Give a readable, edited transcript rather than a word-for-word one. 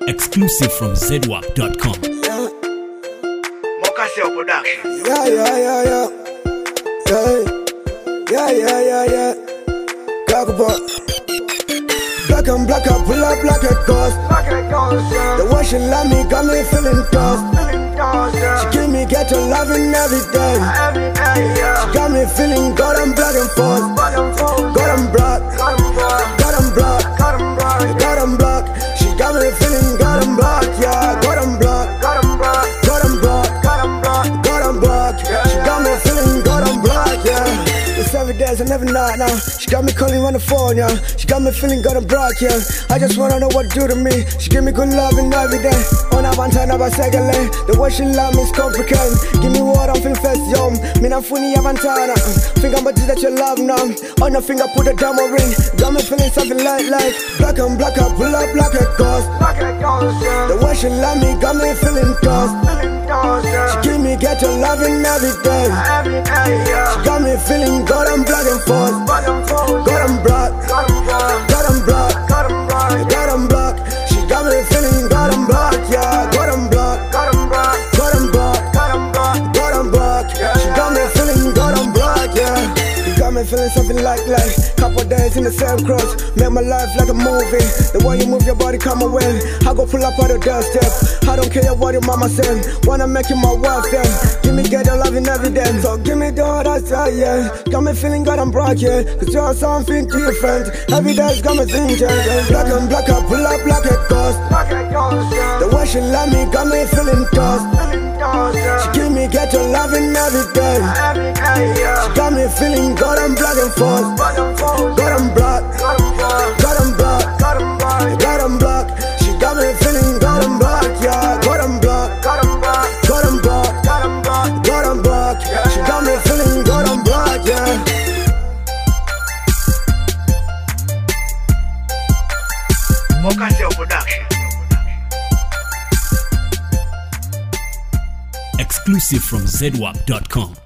Exclusive from ZWAP.com. Mokaseo Production. Yeah. Cockapot. Black and black, I pull up like a ghost. The way she love me got me feeling tossed. She give me ghetto loving every day. She got me feeling God and black and forth. God and black, God and black, God and black. She got me feeling God and black, yeah. God and black, God and black, God and black, God and black. She got me feeling God and black, yeah. It's every day and every night now. She got me calling on the phone, yeah. She got me feeling God and black, yeah. I just wanna know what to do to me. She give me good loving every day. On a one time, about second lane. The way she love me is complicated. Give me water, I'm feeling fast, yo. Me not funny, Avantana. Think I'm that you love now. On the finger, put a diamond ring. Got me feeling something like black and black, I pull up like a ghost. The way she love me got me feeling tossed. She give me ghetto loving every day. She got me feeling God and black and forth. God and black, God and black, God and black. She got me feeling God and black, yeah. God and black, God and black, God and black, God and black. She got me feeling God and black, yeah. You got me feeling something like couple days in the same cross. Make my life like a movie. The way you move your body, come away. I go pull up on the doorstep. I don't care what your mama said. Wanna make you my wife, then give me ghetto loving every day. So give me the hard outside, yeah. Got me feeling God and black, yeah. Cause you're something different. Every day's got me thinking. Black and black, I pull up like a ghost. The way she love me got me feeling tossed. She give me ghetto loving every day. She got me feeling God and black and forth. God and black, God and black, God and black. She got me feeling God and black, yeah. God and black, God and black, God and black, God and black. She got me feeling God and black, yeah. Mokaseo Production. Exclusive from ZWAP.com.